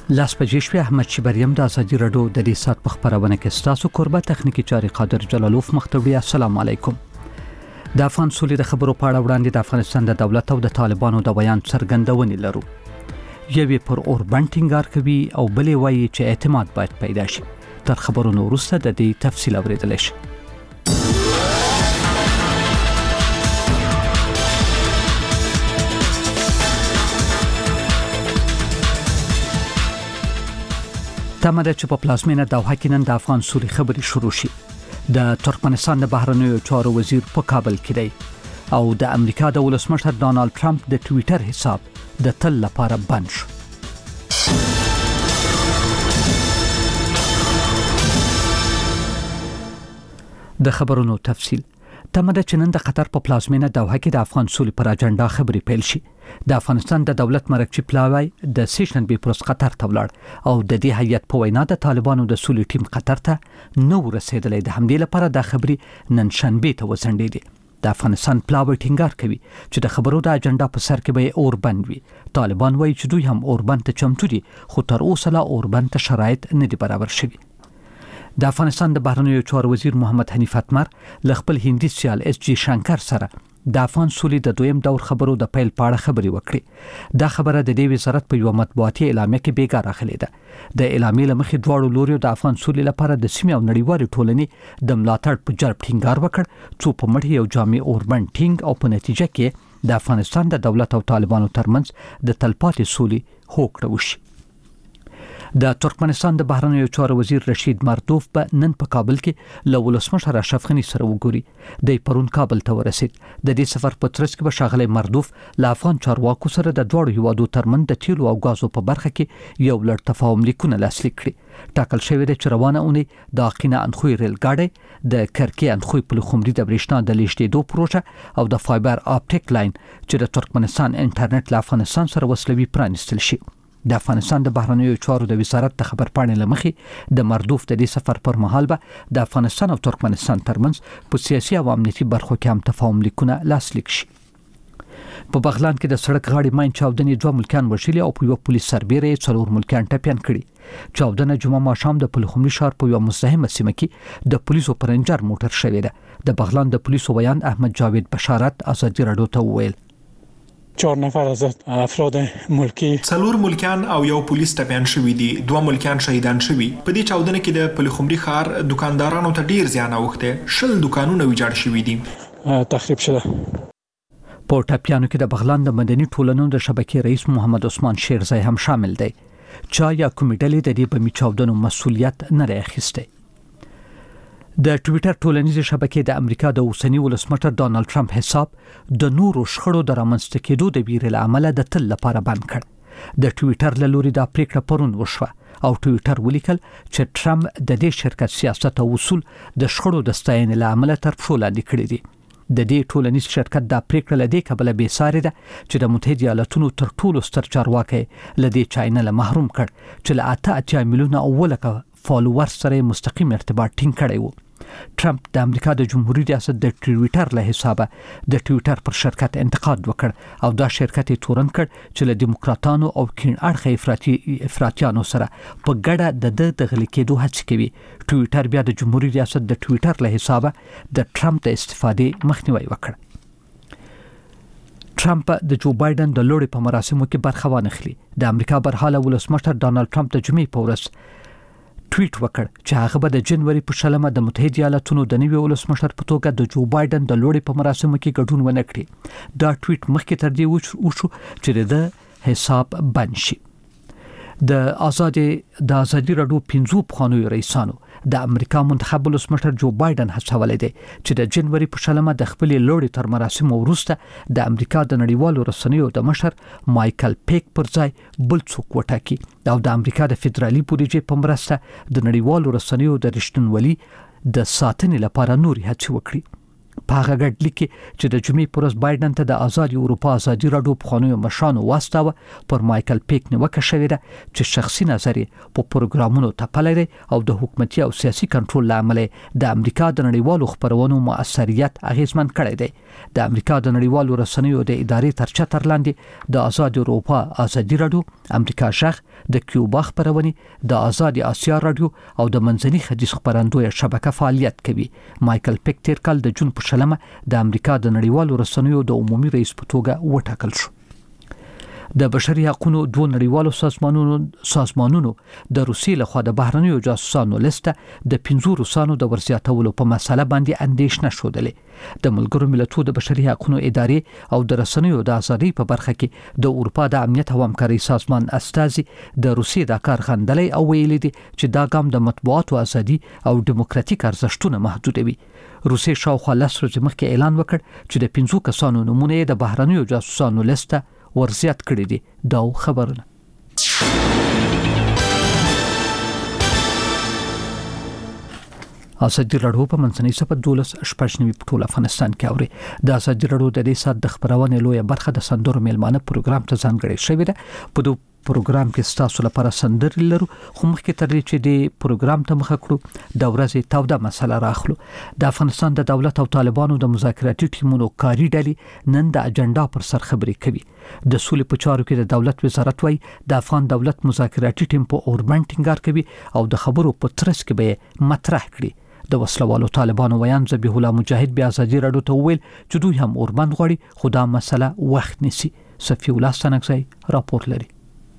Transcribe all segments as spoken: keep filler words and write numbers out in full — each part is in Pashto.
لاس پجیشوی احمد شبریم د ازادي رادیو د دې سات په خبرونه کې ستاسو قربت تخنیکی چاري قادر جلالوف مختوی. السلام علیکم. د افغان سولې د خبرو په اړه وړاندې د افغانستان د دولت او د طالبانو د بیان څرګندونې لرو. یوې پر اوربند ټینګار کوي او بلې وایي چې اعتماد باید پیدا شي. تر خبرونو وروسته د دې تفصیل اوریدل شي. تمه ده چې په پلازمینه دوحه کې نن د افغان سولې خبرې شروع شي. د ترکمنستان د بهرنیو چارو وزیر په کابل کې دی او د امریکا د ولسمشر ډانالد ټرمپ د ټویټر حساب د تل لپاره بند شو. د خبرونو تفصیل. تمه ده چې نن د قطر په پلازمینه دوحه کې د افغان سولې پر اجنډا خبرې پیل شي. د افغانستان د دولت مرکزی پلاوی د سیشن بي پروس قطر ته ولاړ او د دې هیئت په وینا د طالبانو د سولې ټیم قطر ته نو رسیدلی. د همدې لپاره د خبرې نن شنبه ته وزنډېدي. د افغانستان پلاوی ټینګار کوي چې د خبرو د اجنډا په سر کې به اوربند وي. طالبان وایي چې دوی هم اوربند ته چمتو دي خو تر اوسه لا اوربند ته شرایط نه دي برابر شوي. د افغانستان د بهرنیو چارو وزیر محمد حنیف اتمر ل خپل هندي سیال اس جی شنکر سره د افغان سولې د دویم دور خبرو د پیل پاړه خبري وکړي. دا خبره د دې وزارت په یو مطبوعاتي اعلامیه کې بیګا راخلې ده. د اعلامیې لمخې دواړو لوريو د افغان سولې لپاره د سیمې او نړیوالې ټولنې د ملاتړ په جرب ټینګار وکړ څو په مټ یو جامع اوربند ټینګ او په نتیجه کې د افغانستان د دولت او طالبانو ترمنځ د تلپاتې سولې هوکړه وشي. د ترکمنستان د بهرنیو چارو وزیر رشید مردوف په نن په کابل کې له ولسمشر اشرف غنی سره وګوري. د پرون کابل ته ورسید. د دې سفر په ترڅ کې به ښاغلی مردوف له افغان چارواکو سره د دوړو هیوادو ترمنځ د تیلو او غازو په برخه کې یو لړ تفاهم لیکونه لاسلیک کړي. ټاکل شوی دی چې روانه اونۍ د اقینه انخوی ریل ګاډي د کرکی انخوی پلخمري د برېښنا د لیږدېدو پروژه او د فایبر آپټیک لاین چې د ترکمنستان انټرنیټ له افغانستان سره وصلوي پرانیستل شي. د افغانستان د بهرنیو چارو د وزارت د خبرپاڼې لمخې د مردوف د دې سفر پر مهال به د افغانستان او ترکمنستان ترمنځ په سیاسي او امنیتي برخو کې هم تفاهم لیکونه لاسلیک شي. په بغلان کې د سړک غاړې ماین چاودنې دوه ملکیان وژلي او په یو پولیس سربیره یې څلور ملکیان ټپیان کړي. چاودنه جمعه ماښام د پلخمري ښار په یو مزدحمه سیمه کې د پولیسو پر رنجر موټر شوې ده. د بغلان د پولیسو ویان احمد جاوید بشارت ازادي رادیو ته وویل چهار نفر از افراد ملکی څلور ملکیان او یو پولیس ټپیان شوي دي. دوه ملکیان شهیدان شوي. په دې چاودنه کې د پلخمري ښار دکاندارانو ته ډیر زیان اوښته. شل دکانونه ویجاړ شوي دي. تخریب شده. په ټپیانو کې د بغلان د مدني ټولنو د شبکې رئیس محمد عثمان شیرزای هم شامل دی. چا یا کومې ډلې د دې بمي چاودنو مسؤلیت نه لري اخیستی. د ټویټر ټولنیزې شبکې د امریکا د اوسنی ولسمشر ډانالد ټرمپ حساب د نورو شخړو د رامنځته کېدو د ویرې له امله د تل لپاره بند کړ. د ټویټر له لوري دا پریکړه پرون وشوه او ټویټر ولیکل چې ټرمپ د دې شرکت سیاست او اصول د شخړو د ستاینې له امله تر پښو لاندې کړي دي. د دې ټولنیز شرکت دا پریکړه له دې کبله بې ساري ده چې د متحده ایالاتونو تر ټولو ستر چارواکي له دې چینل محروم کړ چې له اته اتیا میلیونه اولکه فالوور سره مستقیم ارتباط ټینګ کړی و. ټرمپ د امریکا د جمهوریت ریاست د ټویټر له حسابه د ټویټر پر شرکت انتقاد وکړ او دا شرکت یې تورن کړ چې له دیموکراتانو او کین اړخه افراطي افراطیانو سره په ګډه د د غلي کېدو هڅه کوي. ټویټر بیا د جمهوریت ریاست د ټویټر له حسابه د ټرمپ د استفادې مخنیوي وکړ. ټرمپ د جو بایدن د لوړې په مراسمو کې برخه وانخلي. د امریکا برحاله ولسمشر ډانالد ټرمپ د جمعې په ورځ ټویټ وکړ چې هغه به د جنوري په شلمه د متحده ایالاتونو د نوي ولسمشر په توګه د جو بایدن د لوړې په مراسمو کې ګډون ونه کړي. دا ټویټ مخکې تر دې وشو چې د حساب بند شي. د آزادي د ازادي رادیو پنځو پخوانیو رئیسانو د امریکا منتخب ولسمشر جو بایدن هڅولې دی چې د جنوري په شلمه د خپلې لوړې تر مراسمو وروسته د امریکا د نړیوالو رسنیو د مشر مایکل پیک پر ځای بل څوک وټاکي او د امریکا د فدرالي بودیجې په مرسته د نړیوالو رسنیو د رښتینولۍ د ساتنې لپاره نوري هڅې وکړي. په هغه ګډ لیک چې د جمعې پر ورځ بایدن ته د آزاد اروپا ازادي راډیو په خونو مشانو واستاوه پر مایکل پیک نیوکه شوې ده چې شخصي نظر په پروګرامونو تپلې ده او د حکومتي او سیاسي کنټرول لامل د امریکا د نړیوالو خبرونو مؤثریت اغیزمن کړی دی. د امریکا د نړیوالو رسنیو د ادارې تر چتر لاندې د آزاد اروپا ازادي راډیو، امریکا شخ، د کیوبا خبرونه، د آزاد آسیا راډیو او د منځني ختیځ خبرندوی شبکه فعالیت کوي. مایکل پیک تیر کال د جون په شلمه د امریکا د نړیوالو رسنیو د عمومي رئیس په توګه وټاکل شو. د بشري حقوقو دوه نړیوالو سازمانونو سازمانونو د روسیې لخوا د بهرنیو جاسوسانو لیسته د پنځو روسانو د ورزیاتولو په مسله باندې اندېښنه شودلې. د ملګرو ملتونو د بشري حقوقو ادارې او د رسنیو د ازادۍ په برخه کې د اروپا د امنیت او همکارۍ سازمان استازي د روسیې د کار غندلې او ویلي دي چې دا ګام د مطبوعاتو ازادي او دیموکراتیک ارزښتونه محدودوي. روسیې شاوخوا لس ورځې مخکې اعلان وکړ چې د پنځو کسانو نمونه د بهرنیو جاسوسانو لیسته ورزیات کړی دي. دا خبرونه ازادي راډیو په منځنۍ صفحه دولس شپږ نوي په ټول افغانستان کې اوري. د ازادي راډیو د دې سات د خبرونه لویه برخه د سندرو میلمانه پروګرام ته ځانګړې شوې ده. په دوه پروګرام کې ستاسو لپاره سندرې لرو، خو مخکې تر دې چې د پروګرام ته مخه کړو د ورځې توده مسله راخلو. د افغانستان د دولت او طالبانو د مذاکراتي ټیمونو کاری ډلې نن د اجنډا پر سر خبرې کوي. د سولې په چارو کې د دولت وزارت وايي د افغان دولت مذاکراتي ټیم په اوربند ټینګار کوي او د خبرو په ترڅ کې به مطرح کړي. د وسلوالو طالبانو ویان ذبیح الله مجاهد بیا ازادي راډیو ته ویل چې دوی هم اوربند غواړي، خو دا مسله وخت نیسي. صفی الله ستنګزی راپور لري.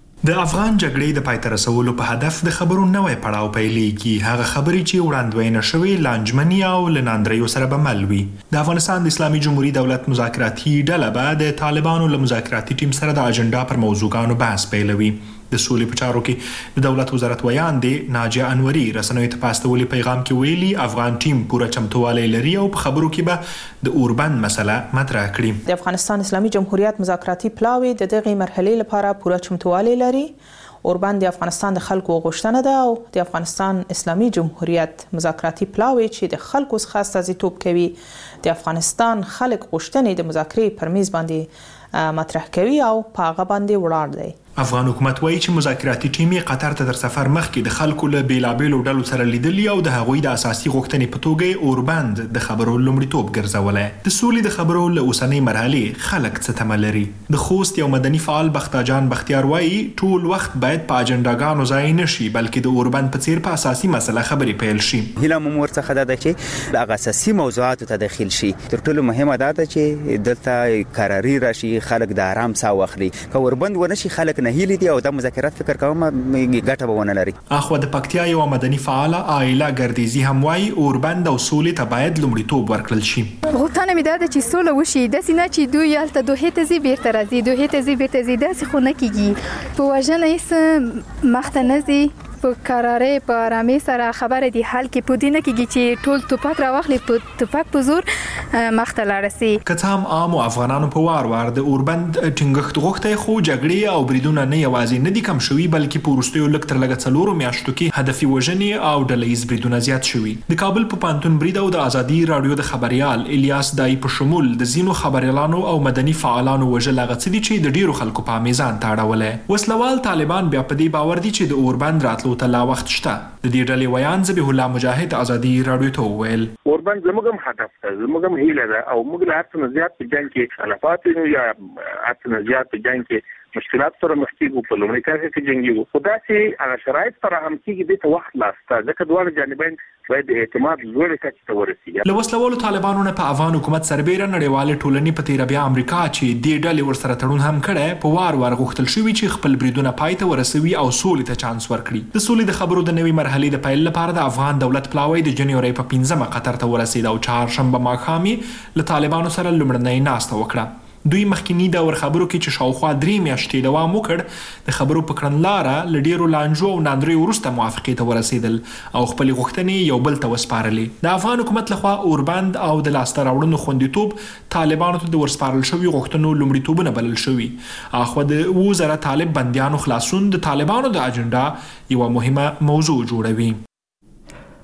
د افغان جګړې د پای ته رسولو په هدف د خبرو نوې پړاو پیلېږي. هغه خبرې چې وړاندوینه شوې لانجمني او لناندریو سره به مل وي. د افغانستان د اسلامي جمهوریت دولت مذاکراتي ډله به د طالبانو له مذاکراتي ټیم سره د اجنډا پر موضوعاتو بحث پیلوي. د سولې په چارو کې د دولت وزارت ویان دی ناجیه انوري رسنیو ته پاستولي پیغام کې ویلي افغان ټیم پوره چمتووالی لري او په خبرو کې به د اوربند مسله مطرح کړي. د افغانستان اسلامي جمهوریت مذاکراتي پلاوی د دغه مرحلې لپاره پوره چمتووالی لري. اوربند د افغانستان د خلکو غوښتنه ده او د افغانستان اسلامي جمهوریت مذاکراتي پلاوی چې د خلکو څخه استازیتوب کوي د افغانستان خلک غوښتنې د مذاکرې پر میز باندې مطرح کوي او په هغه باندې ولاړ دی. افغان حکومت وایي چې مذاکراتي ټیم قطر ته تر سفر مخکې د خلکو له بیلابېلو ډلو سره لیدلي او د هغوی د اساسي غوښتنې په توګه اوربند د خبرو لومړیتوب ګرځولی. د سولې د خبرو له اوسنۍ مرحلې خلک څه تمه لري. د خوست یو مدني فعال بختاجان بختیار وایي ټول وخت باید په اجنډاګانو ځای نه شي بلکې د اوربند په څیر په اساسي مسله خبرې پیل شي. هیله مو ورڅخه ده چې د هغه اساسي موضوعاتو ته داخل شي. تر ټولو مهمه دا ده چې دلته قراري راشي، خلک د آرام ساه واخلي. که اوربند ونه شي خلک نه هیلي دي او د مذاکرات فکر کوم ګټه به ونه لري. اخو د پکتیا یو مدني فعاله عائله ګردیزي هم وایي اوربند او سولې ته باید لومړیتوب ورکړل شي. غوښتنه مې ده چې سوله وشي، داسې نه چې دوی هلته دوحې ته ځي بیرته راځي، دوحې ته ځي بیرته ځي، داسې خو نه کېږي. په وژنه هېڅ مخته نه ځي، په قرارې په آرامۍ سره خبره دی حل کې پودی نه کېږي چې ټول توپک راواخلي په توپک په زور مخته لاړ سي. که څه هم عام افغانانو په وار وار د اوربند ټینګښت غوښتي، خو جګړې او بریدونه نه یوازې نه دي کم شوي بلکې په وروستیو لږ تر لږه څلورو میاشتو کې هدفي وژنې او ډلهییز بریدونه زیات شوي. د کابل په پانتون برید او د ازادي راډیو د خبريال الیاس دای په شمول د ځینو خبريالانو او مدني فعالانو وژل هغه څه دي چې د ډیرو خلکو په میزان تاړولې. وسلوال طالبان بیا په دې باور دي چې د اوربند راتلو ته لا وخت شته. د دې ډلې ویان ذبیح الله مجاهد ازادي راډیو ته وویل اوربند زموږ هم هدف ده، زموږ هم هیله ده او موږ له هر څه زیات په جنګ کې خلافات یا هر څه زیات په جنګ کې مشکلات سره مخ کېږو، په لومړي کار کې جنګیږو. خو داسې هغه شرایط سره هم کېږي دې ته وخت لاسته، ځکه دواړه جانبین باید د اعتماد لوړې کچې ته ورسېږي. له وسلوالو طالبانو نه په افغان حکومت سربیره نړیوالې ټولنې په تیره بیا امریکا چې دې ډلې ورسره تړون هم کړی په وار وار غوښتل شوي چې خپل بریدونه پای ته ورسوي او سولې ته چانس ورکړي. د سولې د خبرو د نوې مرحلې د پیل لپاره د افغان دولت پلاوی د جنوري په پنځمه قطر ته ورسېد او چهارشنبه ماښام یې له طالبانو سره لومړنۍ ناسته وکړه. دوی مخکینی دور خبرو کې چې شاوخوا درې میاشتې دوام وکړ د خبرو په کړنلاره له ډیرو لانجو او ناندریو وروسته موافقې ته ورسېدل او خپلې غوښتنې یو بل ته وسپارلې. د افغان حکومت لخوا اوربند او د لاسته راوړنو خوندیتوب طالبانو ته د ورسپارل شوي غوښتنو لومړیتوبونه بلل شوي. اخو د اووه زره طالب بندیانو خلاصون د طالبانو د اجنډا یوه مهمه موضوع جوړوي.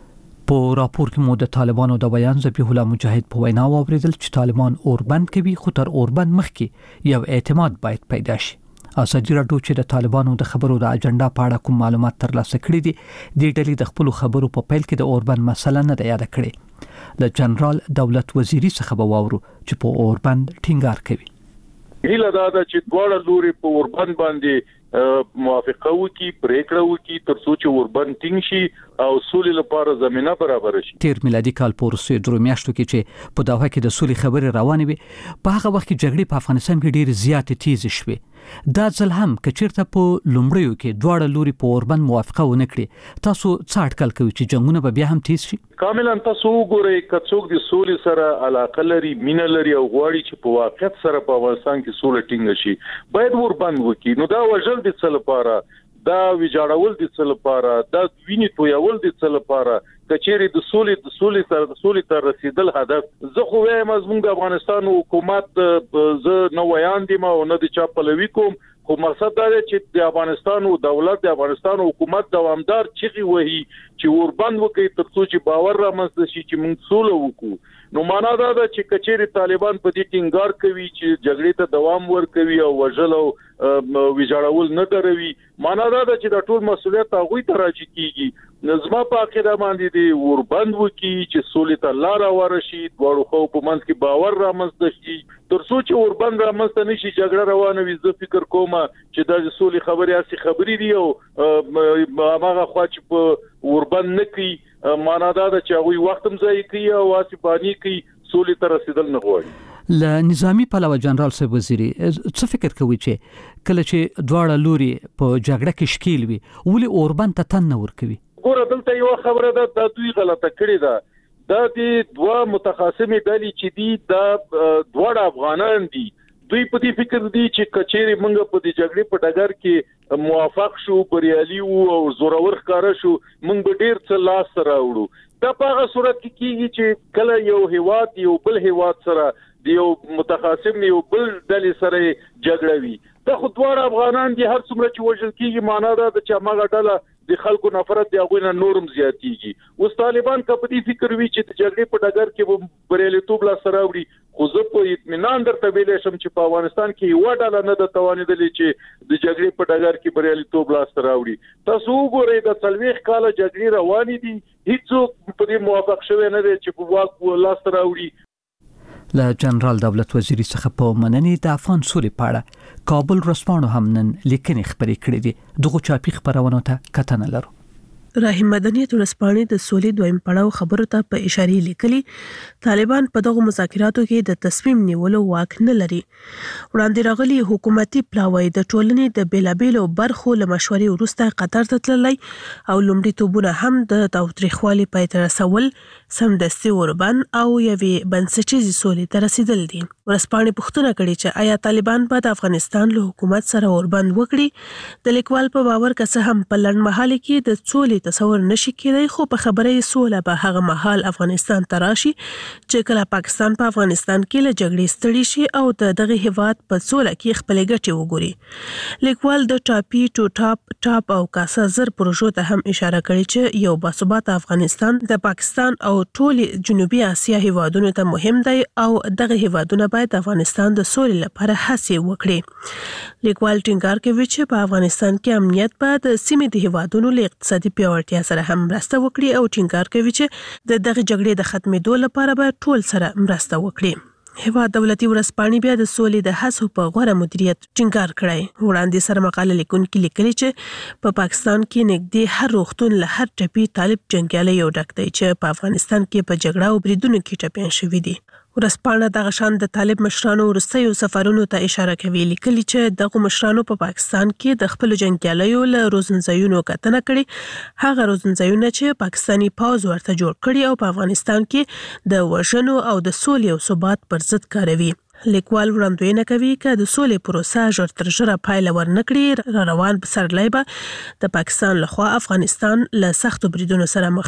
په راپور کې مو د طالبانو د بیان ذبیح الله مجاهد په وینا واوریدل چې طالبان اوربند کوي خو تر اوربند مخکې یو اعتماد باید پیدا شي. ازادي راډیو چې د طالبانو د خبرو د اجنډا په اړه کوم معلومات ترلاسه کړي دي د ډلې د خپل خبرو په پیل کې د اوربند مسله نه یاد کړي. له جنرال دولت وزیری څخه به واورو چې په اوربند ټینګار کوي. هیله دا ده چې دواړه لوري په اوربند باندې موافقه وکړي، پریکړه وکړي تر څو چې اوربند ټینګ شي او سولې لپاره زمينه برابر شي. تیر میلادي کال په وروستیو درو میاشتو کې چې په دوحه کې د سولې خبرې روانې وي په هغه وخت کې جګړې په افغانستان کې ډېر زیاتې تیز شوې. دا ځل هم کچیرته په لومړیو کې دواړه لوري په اوربند موافقه ونه کړي تاسو څه اټکل کوئ چې جنگونه به بیا هم تیز شي؟ کاملا تاسو وګورئ که څوک د سولې سره علاقه لري، مینه لري او غواړي چې په واقعیت سره په افغانستان کې سوله ټینګ شي باید اوربند وکړي. نو دا وژل د څه لپاره، دا ویجاړول د څه لپاره، دا ویني تویول د څه لپاره؟ کچېری د سولې د سولې تر د سولې تر رسیدل هدف زه خو وایم زموږ د افغانستان حکومت زه نو ویان دي ما نه د چا پلوي کوم، خو مقصد دا دی چې د افغانستان او دولت د افغانستان حکومت دوامدار چغي وهي چې اوربند وکړي تر څو چې باور رامنځته شي چې موږ سوله وکړو. نو معنا دا ده چې کچېری طالبان په دې ټینګار کوي چې جګړې ته دوام ورکوي او وژل او ویجاړول نه دروي. معنا دا ده چې د ټول مسولیت هغه ته راځي کیږي. نظم په عقیده باندې دی اوربند وکړي چې سولې ته لار ورشي، دواړو خو په منځ کې باور رامنځته شي تر څو چې اوربند رامنځته نشي جګړه روانه وي. زه فکر کوم چې د سولې خبرې اسی خبرې دي او هغه خوا چې په اوربند نه کوي معنا دا ده چې هغه وخت هم ځای کوي او واسي پانی کوي، سولې ته رسیدل نه غواړي. ل نظامی پلوه جنرال صاحب وزیری څه فکر کوي چې کله چې دواړه لوري په جګړه کې شکیل وي ولې اوربند ته تن نه ورکوي؟ ګوره دلته یو خبره ده د دوی غلطه کړې ده. دا د دوه متخاصمې ډلې چې دي دا دواړه افغانان دي، دوی په دې فکر دي چې کچېری موږ په دې جګړې په ډګر کې موافق شو، بریالي وو او زورور ښکارا شو، موږ به ډېر څه لاس راوړو. دا په هغه صورت کې کیږي چې کله یو هیواد یو بل هیواد سره د یو متخاصم یو بل ډلې سره جګړه وي. دا خو دواړه افغانان دي، هر څومره چې وژل کیږي معنا دا ده چې هغه ډله د خلکو نفرت دی هغه نه نورم زیاتیږي. اوس طالبان په دې فکر وی چې د جګړې په ډګر کې به بریالیتوب لا سره وړي، خو زه په اطمینان درته ویلې شم چې په افغانستان کې یو ډله نه د توانیدلې چې د جګړې په ډګر کې بریالیتوب لا سره وړي. تاسو وګورئ د څلويخ کال جګړې روانې دي، هیڅوک په دې موافق شوی نه دی چې په واک لا سره وړي. له جنرال دولت وزیری څخه په مننې د افغان سولې په اړه کابل رسپانو هم نن لیکنې خبرې کړې دي. دغه چاپی خبرونه ته کتنه لرو. راهیم مدنیت ورسپانې د سولې دویم پړاو خبرو ته په اشاره لیکلي طالبان په دغه مذاکراتو کې د تصمیم نیولو واک نه لري. وړاندې راغلي حکومتي پلاوی د ټولنې د بیلابیلو برخو له مشورې وروسته قطر ته تللی او لومړیتوبونه هم د تاوتریخوالي پای ته رسول، سمدستي اوربند او یوې بنسټیزې سولې ته رسیدل دي. ورسپانې پوښتنه کړې چې آیا طالبان به د افغانستان له حکومت سره اوربند وکړي؟ د لیکوال په باور که څه هم په لنډمهاله کې د سولې تصور نشي کېدای، خو په خبره یې سوله به هغه مهال افغانستان ته راشي چې کله پاکستان په افغانستان کې له جګړې ستړي شي او د دغه هیواد په سوله کې خپلې ګټې وګوري. لیکوال د ټاپي ټو ټاپ ټاپ او کاسا زر پروژو ته هم اشاره کړې چې یو باثباته افغانستان د پاکستان او ټول جنوبي اسیا هیوادونو ته مهم دی او دغه هیوادونه باید د افغانستان د سولې لپاره هڅې وکړي. لیکوال ټینګار کوي چې په افغانستان کې امنیت به د سیمې د هیوادونو له اقتصادي پیاوړتیا سره هم مرسته وکړي او ټینګار کوي چې د دغه جګړې د ختمېدو لپاره به ټول سره مرسته وکړي. هیواد دولتي ورسپانې بیا د سولې د هڅو په غوره مدیریت ټینګار کړی. وړاندې سره مقاله لیکونکي لیکلي چې په پاکستان کې نږدې هر روغتون له هر ټپي طالب جنګیالی یو ډک دی چې په افغانستان کې په جګړه او بریدونو کې ټپیان شوي دي. ورسپانه دغه شان د طالب مشرانو وروستیو سفرونو ته اشاره کوي، لیکلي چې دغه مشرانو په پاکستان کې د خپل جنګیالیو له روزنځایونو کتنه کړې، هغه روزنځایونه چې پاکستاني پوځ ورته جوړ کړي او په افغانستان کې د وژنو او د سولې او ثبات پر ضد کاروي. لیکوال وړاندوینه کوي که د سولې پروسه ژر تر ژره پایله ورنکړي، را روان پسرلی به د پاکستان لخوا افغانستان له سختو بریدونو سره مخ شي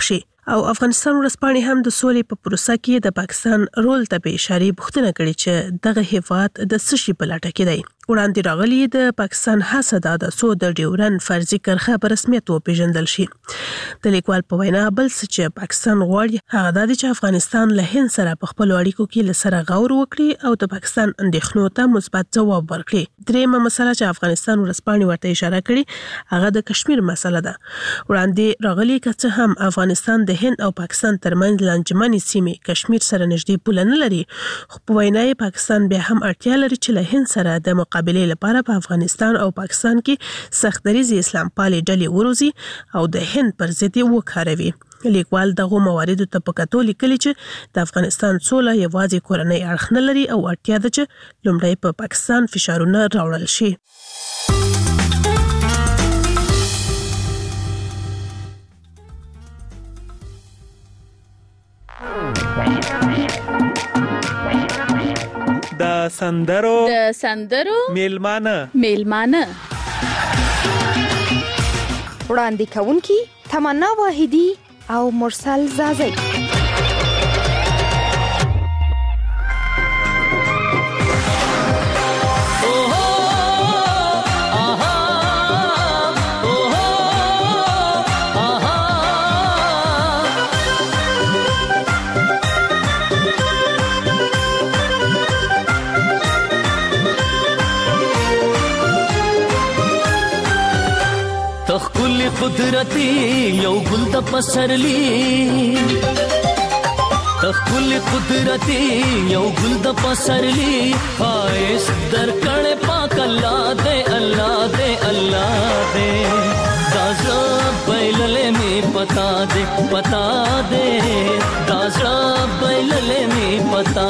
او افغانستان ورځپاڼې هم د سولې په پروسه کې د پاکستان رول ته په اشاره پوښتنه کړې چې دغه هیواد د څه شي په لټه کې دی. وړاندې راغلي د پاکستان هڅه ده د څو د ډیورن فرضي کرښه په رسمیت وپیژندل شي. د لیکوال په وینا بل څه چې پاکستان غواړي هغه دا دی چې افغانستان له هند سره په خپلو اړیکو کې له سره غور وکړي او د پاکستان اندېښنو ته مثبت ځواب ورکړي. درېیمه مسله چې افغانستان ورځپاڼې ورته اشاره کړې هغه د کشمیر مسله ده. وړاندې راغلي که څه هم افغانستان د هند او پاکستان ترمنځ لانجمنې سیمې کشمیر سره نږدې پوله نه لري، خو په وینا یې پاکستان بیا هم اړتیا لري چې له هند سره د مقابلې لپاره په افغانستان او پاکستان کې سختدریزې اسلام پالې ډلې وروزي او د هند پر ضد یې وکاروي. لیکوال دغه مواردو ته په کتو لیکلي چې د افغانستان سوله یوازې کورنۍ اړخ نه لري او اړتیا ده چې لومړی په پاکستان فشارونه راوړل شي. د سندرو د سندرو میلمانه میلمانه وړاندې کوونکی تمنا واحدی او مرسل زازی. تخکل قدرتی یو گل د پسرلی، تخکل قدرتی یو گل د پسرلی، خواهش در کړه پاک الله دې الله دې الله دې دازا بیللې می پتا دې پتا دې دازا بیللې می پتا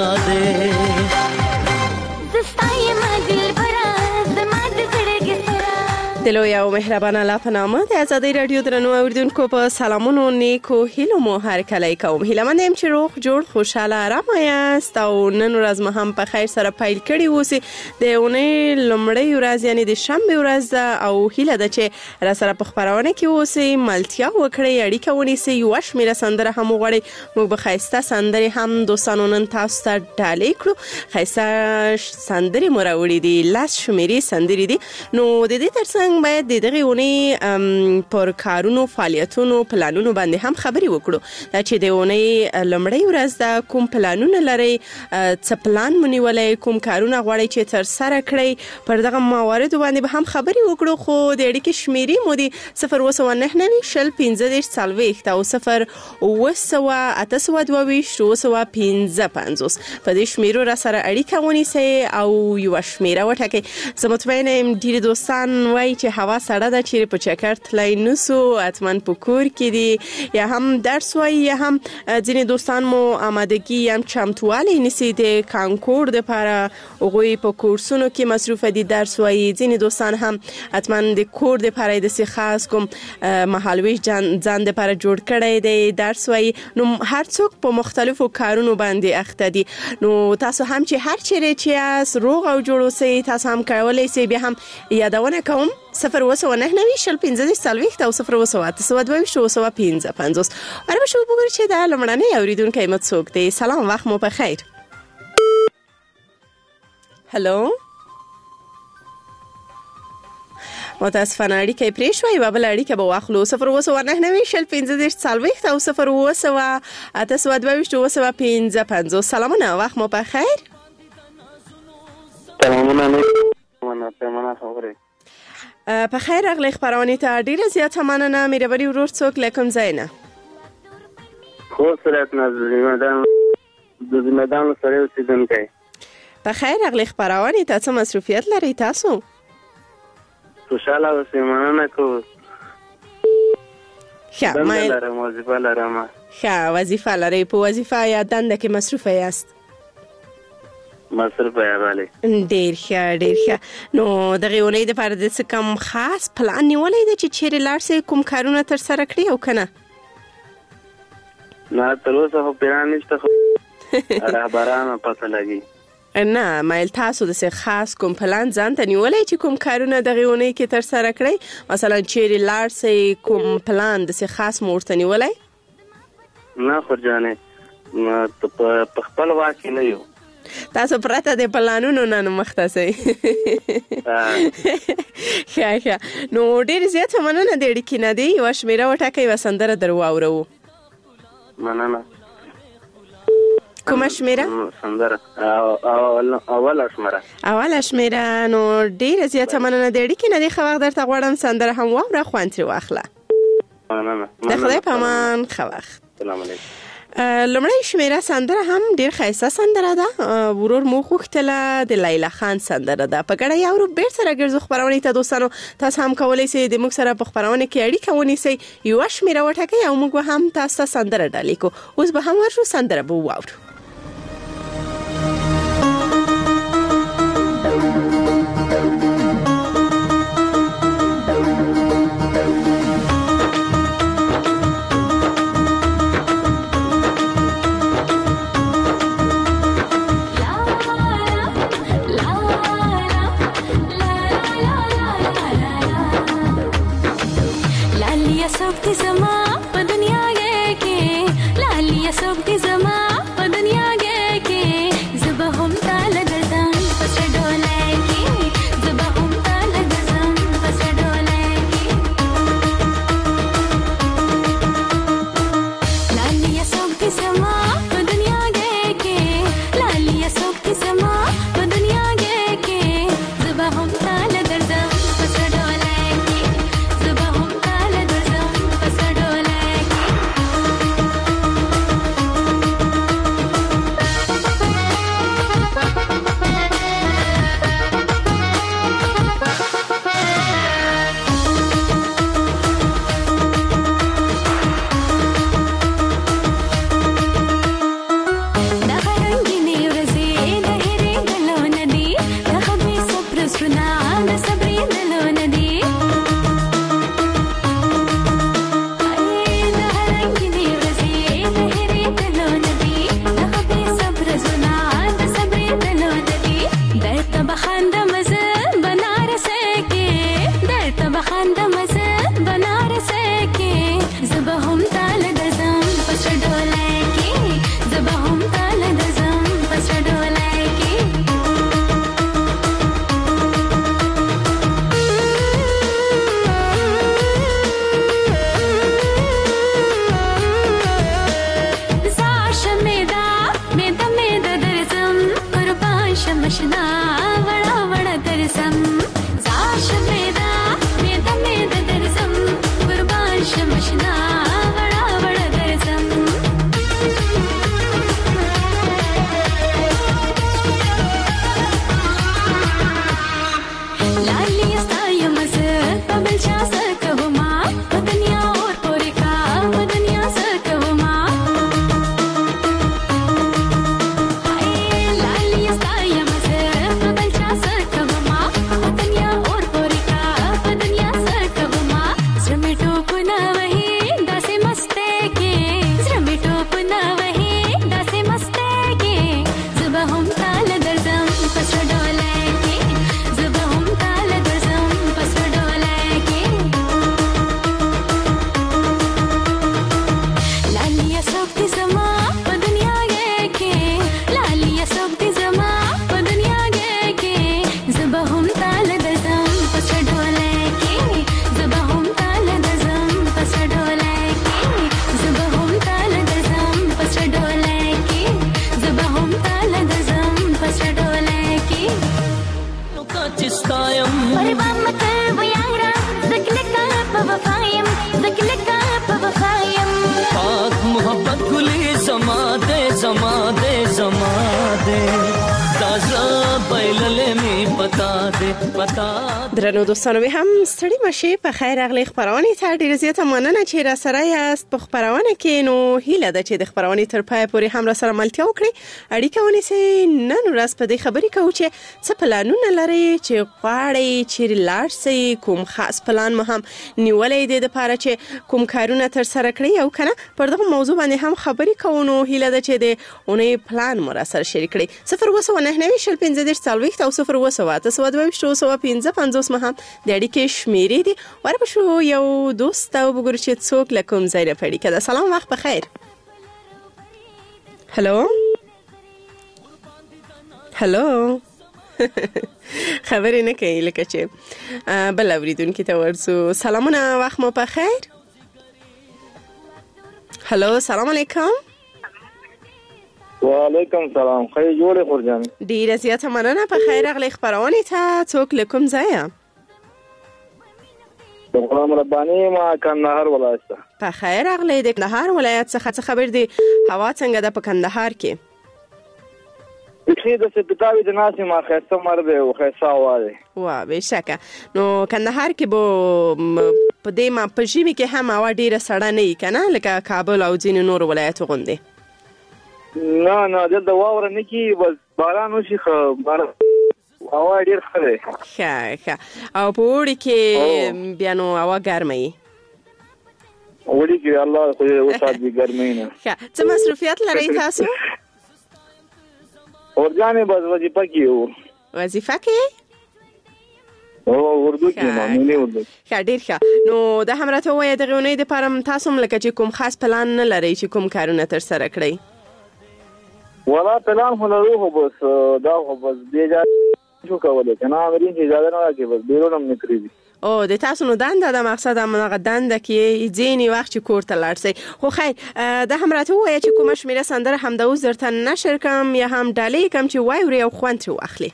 دې زستای مدل برا زماد زړګي دلو یو مهربان الله په نامه د ازادي رادیو درنو اوریدونکو په سلامونو نیکو هیلو مو هر کله کوم. هیله مند یم چې روغ جوړ خوشاله آرام یاست او نن ورځ مو هم په خیر سره پیل کړی اوسئ. د اونۍ لومړۍ ورځ یعنی د شنبه ورځ ده او هیله ده چې را سره په خبرونه کې اوسئ، ملتیا وکړئ، اړیکه ونیسئ، یو شمیره سندره هم وغواړئ. موږ به ښایسته سندرې هم دوستانو نن تاسو ته ډالۍ کړو. ښایسته سندرې مو راوړي دي، لاس شمیرې سندرې دي. نو د دې ترڅنګ باید د دغه اونۍ پر کارونو فعالیتونو پلانونو باندې هم خبري وکړو. دا چې د اونۍ لومړۍ ورځ ده، کوم پلانونه لري، څه پلان مونیولای، کوم کارونه غواړئ چې تر سره کړئ، پر دغه مواردو باندې به هم خبري وکړو. خو د اړیکې شمیرې مو دي صفر اووه سوه نهه نوي شل پنځه دېرش څلوېښت او صفر اووه سوه اته سوه دوه ویشت اووه سوه پنځه پنځوس. په دې شمیرو را سره اړیکه ونیسئ او یوه شمیره وټاکئ. زه مطمئنه یم ډېر دوستان وایي چې هوا سړه ده، چیرې په چکر تللی نسو، حتماً په کور کې دي، یا هم درس وایي، یا هم ځینې دوستان مو آمادګي یا چمتووالی نیسي د کانکور دپاره، هغوی په کورسونو کې مصروفه دي، درس وایي. ځینې دوستان هم حتماً د کور دپاره یې داسې خاص کوم مهالویش ځان دپاره جوړ کړی دی، درس وایي. نو هر څوک په مختلفو کارونو باندې اخته دي. نو تاسو هم چې هر چیرې چې یاست روغ او جوړ اوسئ، تاسو هم کولی سئ. بیا هم یادونه کوم صفر اووه سوه نهه نوي شل پنځه دېرش څلوېښت او صفر اووه سوه اته سوه دوه ویشت اووه سوه پنځه پنځوس. اره به شو وګورئ چې دا لومړنی اورېدونکی مو څوک دی. سلام، وخت مو په خیر. هلو، متاسفانه اړیکه یې پرې شوه. یوه بله اړیکه به واخلو. صفر اووه سوه نهه نوي شل پنځه دېرش څلوېښت او صفر اووه سوه اته سوه دوه ویشت اووه سوه پنځه پنځوس. سلامونه، وخت مو په خیر. سلامونه، مننه خبرې په خیر راغلی خپرونې ته. ډېره زیاته مننه. مهرباني ورور څوک له کوم ځای نه؟ خو سرعت نه د میدان سره اوسېدونکی. په خیر راغلی خپرونې ته. څه مصروفیت لرئ تاسو؟ خوشحاله اوسئ، مننه کوو. ښه، دنده لرم، وظیفه لرم. ښه، وظیفه لرئ. په وظیفه یا دنده کې مصروفه یاست؟ مصروفه یاغلی. ډېر ښه، ډېر ښه. نو دغې اونۍ دپاره د څه کوم خاص پلان نیولی دی چې چیرې لاړ سئ، کوم کارونه تر سره کړي او که نه؟ نه، تر اوسه خو پلان نشته، خو رهبرانو پته لګي. نه، مایل تاسو داسې خاص کوم پلان ځان ته نیولی چې کوم کارونه دغې اونۍ کې تر سره کړئ؟ مثلا چیرې لاړ سئ، کوم پلان داسې خاص مو ورته نیولی؟ نه خورجانې په خپل واک کې نه یو. تاسو پرته د پلانونو نه مخته سئ. ښه ښه نو ډېر زیات مننه د اړیکې نه دی. یوه شمېره وټاکئ یوه سندره در واورو. مننه. کومه شمېره؟ سندره اوله شمېره. اوله شمېره. نو ډېره زیاته مننه د اړیکې نه دی. ښه وخت درته غواړم. سندره هم واوره، خوند ترې واخله. مننه. د خدای په امان. ښه وخت. سلام علیکم. لومړی شمېره سندره هم ډېر ښایسته سندره ده. ورور مو غوښتله د لیلا خان سندره ده. په ګډه یاورو بیرته راګرځو خپرونې ته دوستانو. تاسو هم کولی سئ د موږ سره په خپرونه کې اړیکه ونیسئ. یوه شمېره وټاکئ او موږ به هم تاسو ته سندره ډالۍ کوو. اوس به هم ورشو، سندره به واورو. درنو دوستانو به هم ستړي مشي. په خیر راغلی خپرونې ته. ډېر زیاته مننه چې را سره یاست په خپرونه کې. نو هیله ده چې د خپرونې تر پای پورې هم را سره ملتیا وکړئ، اړیکه ونیسئ. نن ورځ په دې خبرې کوو چې څه پلانونه لرئ، چې غواړئ چیرې لاړ شئ، کوم خاص پلان مو هم نیولی دی دپاره چې کوم کارونه ترسره کړئ او که نه. پر دغه موضوع باندې هم خبرې کوو. نو هیله ده چې د اونۍ پلان مو را سره شریک کړئ. صفر اووه سوه نهه نوي شل پنځه دېرش څلوېښت او صفر اووه سوه اته سوه دوه ویشت اووه سوه پنځه پنځوس مو هم د اړیکې شمېرې دي. ورپسې یو دوست ته وګورو چې څوک له کوم ځای راپه اړیکه ده. سلام، وخت په خیر. هلو هلو خبرې نه کوي لکه چې بل اوریدونکي ته ورسو. سلامونه، وخت مو په خیر. هلو سلام علیکم. وعلیکم سلام. خیر جوړې خورجان. ډیره زیاته مننه. په خیر راغلی خبرونه ته. څوک له کوم ځایه؟ د غلام رباني ما کندهار ولایت ته. په خیر راغلی د کندهار ولایت څخه. څه خبر دی؟ هوا څنګه ده په کندهار کې؟ بخې د سپتاوي د ناسې ما خیسته مرد او خیسته هوا دی. وا بېشکه. نو کندهار کې به په دې ما په ژمي کې هم هوا ډیره سړه نه وي که نه، لکه کابل او ځینې نورو ولایتو غوندې؟ نه نه دلته واوره نه کېږي، بس باران وشي ښه باران هوا ډېر ښه دی. ښه ښه. او په اوړي کې بیا نو هوا ګرمه وي؟ اوړي کې الله خو یې وساتي ګرمۍ نه. ښه. څه مصروفیت لرئ تاسو؟ اورجانې بس وظیفه کې یو. وظیفه کې؟ او اردو کې ما ملي اردو. ښه ډېر ښه. نو دا هم راته ووایه دغې اونۍ دپاره تاسو هم لکه چې کوم خاص پلان نه لرئ چې کوم کارونه ترسره کړئ؟ ولا پلان خو لرو، خو بس دا خو بس بې اجازه شو کولی که نه امرین چې اجازه نه راکړي بس بیرون هم نه پرېږدي. او د تاسو نو دنده ده، مقصد همغه دنده کې ځینې وخت چې کور ته لاړ شئ. خو خیر دا هم راته ووایه چې کومه شمېره سندره همدا اوس درته نشر کړم یا هم ډالۍ کړم چې واورئ او خوند ترې واخلئ؟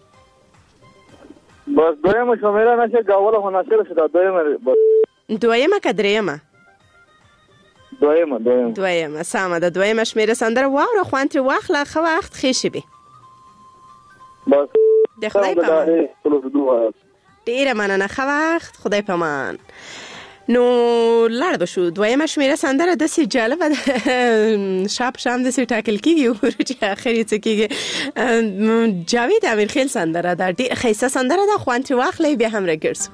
بس دویمه شمېره نشر کوله خو نشر شو دا دویمه. دویمه که درېیمه؟ دویمه دویمه دویمه. سمه ده. دویمه شمېره سندره واوره، خوند ترې واخله، ښه وخت ښې شېبې. بس د خدای په امان. ډیره مننه. ښه وخت. خدای په امان. نو لاړ به شو. دویمه شمېره سندره داسې جالبه ده، شا په شام داسې ټاکل کېږي وګورو چې اخر یې څه کېږي. جاوید امیرخیل سندره ده، ډېره ښایسته سندره ده، خوند ترې واخلئ بیا هم راګرځو.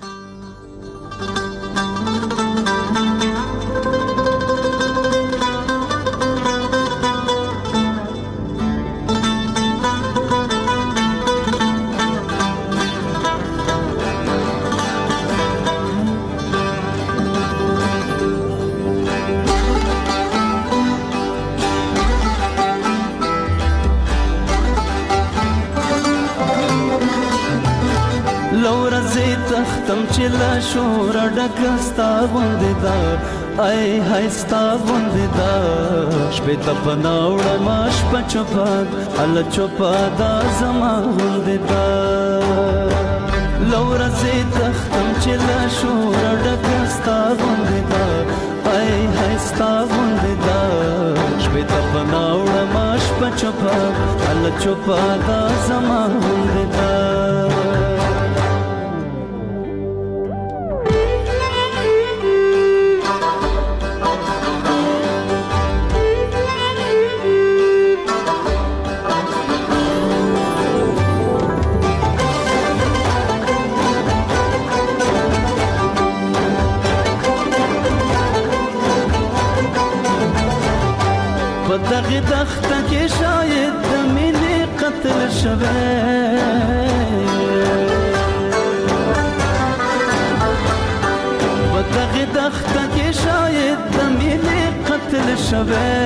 تختم چې لا شور ډکه ستا غوندې ده، ای های ستا غوندې ده. شپې ته پناه وړمه شپه چوپه هله چوپه دا زما غوندې ده. له ورځې تختم چې لا شور ډکه ستا غوندې ده، ای های ستا غوندې ده. شپې ته پناه وړمه شپه چوپه هله چوپه دا زما غوندې ده. دغه دښته کې شاید د مینې قتل شوی، په دغه دښته کې شاید د مینې قتل شوی،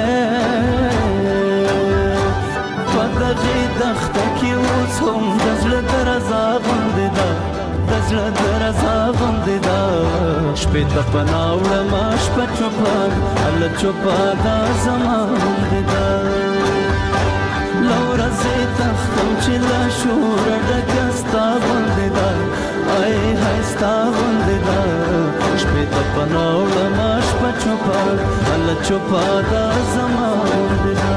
په دغه دښته کې اوس هم د زړه درزا غوندې ده، د زړه درزا غوندې ده. شپې ته پناه وړمه شپه چوپه هله چوپه دا زما غوندې ده. له ورځې تختم چې له شوره ډکه ستا غوندې ده، ای های ستا غوندې ده. شپې ته پناه وړمه شپه چوپه هله چوپه دا زما غوندې ده.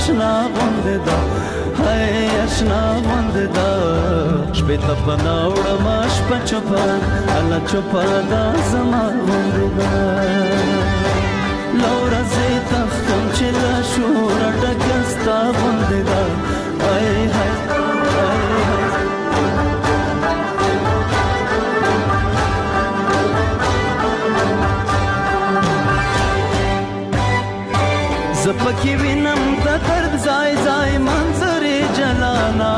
آشنا غوندې ده هی آشنا غوندې ده شپې ته پناه وړم شپه چوپه الله چوپه دا زما غوندې ده له ورځې تښتم چې له شوره ډکه ستا غوندې ده هی هی زپکی وینم د درد ځای ځای منظرې جلانا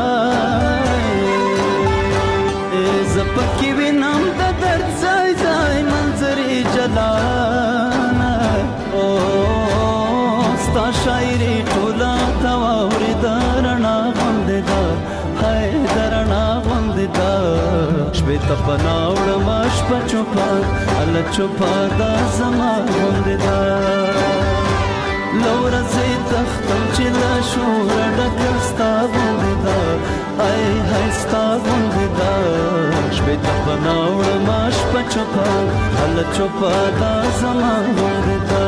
زپکی وینم د درد ځای ځای منظرې جلانا او ستا شاعري ټوله تا واورېده رڼا غوندې ده هی د رڼا غوندې ده شپې ته پناه وړم شپه چوپه الله چوپه دا زما غوندې ده لورځې تختم چې له شوره ډکه ستا غوندې ده هی هی ستا غوندې ده شپې ته پناه وړم شپه چوپه الله چوپه دا زما غوندې ده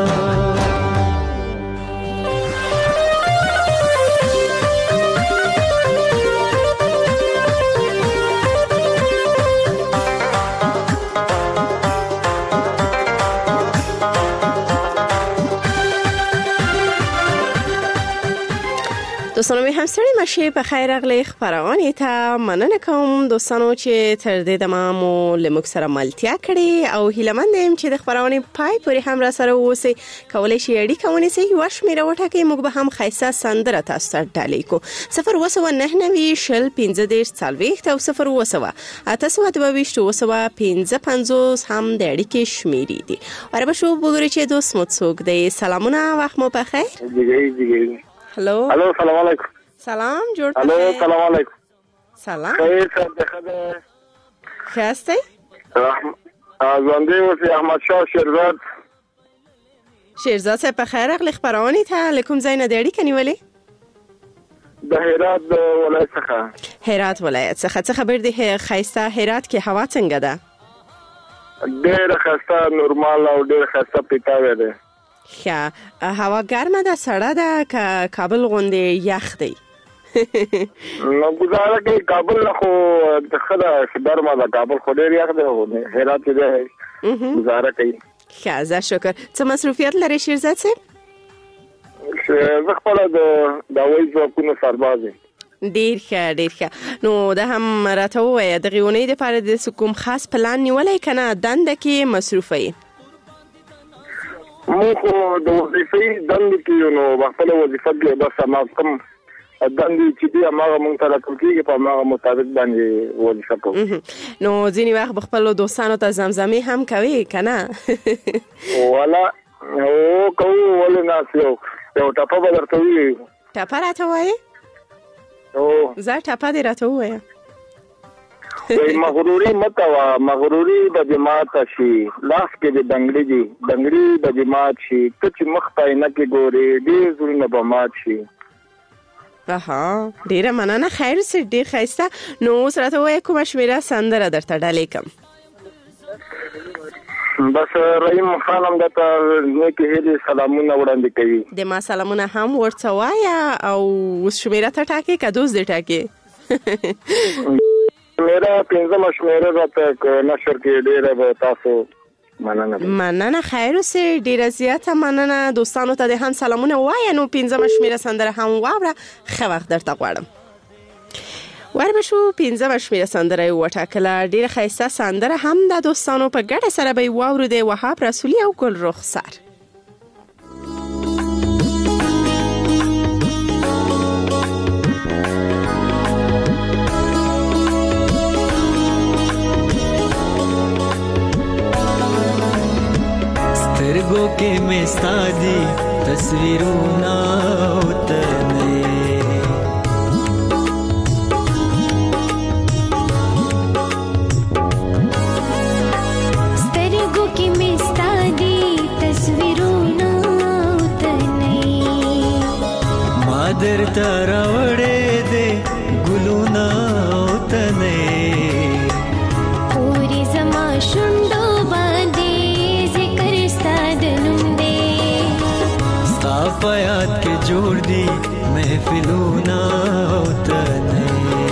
دوستانو می همسری ماشی په خیر اغلی خبرونه ته مننه کوم دوستانو چې تر دې دمه مو لمک سره ملتیا کړي او هیلمند يم چې د خبرونه پای پورې هم را سره اوسئ کولای شئ اړیکه ونیسئ یو شمیره وټاکئ موږ به هم خیسه سندره تاسو ته ډالۍ کو صفر وسو نه نوي شل پنځه دېرش څلوېښت او صفر وسو اته سوه دوه ویشت وسو پنځه پنځوس هم د اړیکې شمیرې دي وربه شو وګورئ چې دوست مو څوک دی سلامونه وخت مو په خیر جګی جګی هلو هلو سلام علیکم سلام جوړ هلو سلام علیکم سلام خیر څنګه خسته ژوندې اوسې احمد شاه شیرزاد شیرزاد صاحب په خیر اغلی خبرونه ته لیکم زین د اړیکې نیولې د هرات ولایت څخه هرات ولایت څخه څه خبر دی خیسته هرات کې هوا څنګه ده ډېر خسته نورمال او ډېر خسته پیتاوي ده ښه هوا ګرمه ده سړه ده که کابل غوندې یخ دی نو گزاره کوي کابل نه خو د خدا ګرمه ده کابل خو ډېر یخ دی هرات کې ده گزاره کوي ښه زه شکر څه مصروفیت لري شیرزاد صاحب زه خپله د هوایي ځواکونو سرباز یم ډیر ښه ډیر ښه نو دا هم راته ووایه دغې اونۍ دپاره د کوم خاص پلان نیولی که نه دنده کې مصروفه یې مونږ خو د وظیفې دندې کې یو نو خپله وظیفه کې بس هماغه کوم دندې چې دي هماغه مونږ ته راکول کېږي په هماغه مطابق باندې وظیفه کوو نو ځینې وخت به خپلو دوستانو ته زمزمې هم کوې که نه والا او کوو ولې نه یو یو ټپه به درته ووایو ټپه راته وایې زه ټپه دې راته ووایه وای مغروري متوا مغروري د جماعت شي لاس کې د دنګړي دي دنګړي د جماعت شي ته چې مخ ته نه کې ګوري دې زړه به مات شي اها ډیره مننه خیر سي ډیر خیسته نو اوس راته وای کومه شمیره سندره درته ډالۍ کوم بس رحیم خان هم دته نیکه هلي سلامونه وړاندې کوي د ما سلامونه هم ورته وایا او اوس شمیره ته ټاکي که دوست دې ټاکي میرا پنځم شمیره راته نشر کې ډیره به تاسو مننه مننه خیر اوسې ډیره زیاته مننه دوستانو ته د هم سلامونه وایه نو پنځم شمیره سندره هم واوره ښه وخت درته غواړم وربه شو پنځم شمیره سندره یې وټاکله ډیره ښایسته سندره هم د دوستانو په ګډه سره به یې واورو د وهاب رسولي او ګل رخسار سترګو کې مې ستا دي تصویرونه وتنې سترګو کې مې ستا دي تصویرونه وتنې ما درته راوړې دې ګلونه وتنې پورې زما شونډو په یاد کې جوړ دي محفلونه او تنه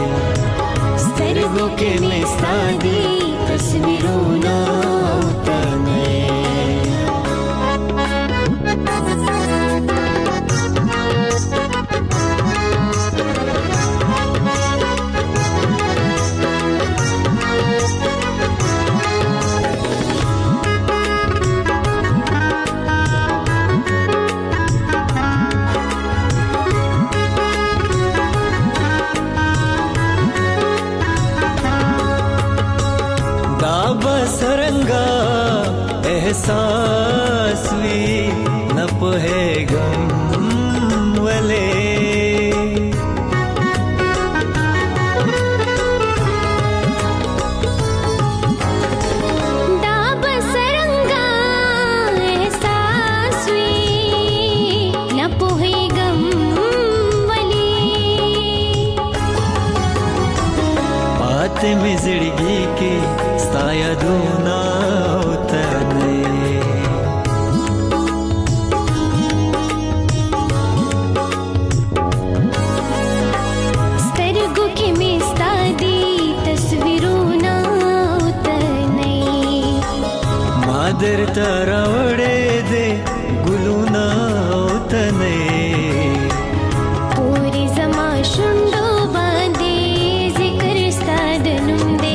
سترګو کې مې ستا دي تصویرونه او تنه सरंगा एहसास भी न पहेगम वले दाब सरंगा एहसास भी न पहेगम वले बातें में जिंदगी की साया दूना उतरने स्तरगु की मिस्ता दी तस्वीरों ना उतरने मादर तरवड़े दे गुलूना उतरने पूरी जमा शुंडो बांधे जिक्र स्तादनुम दे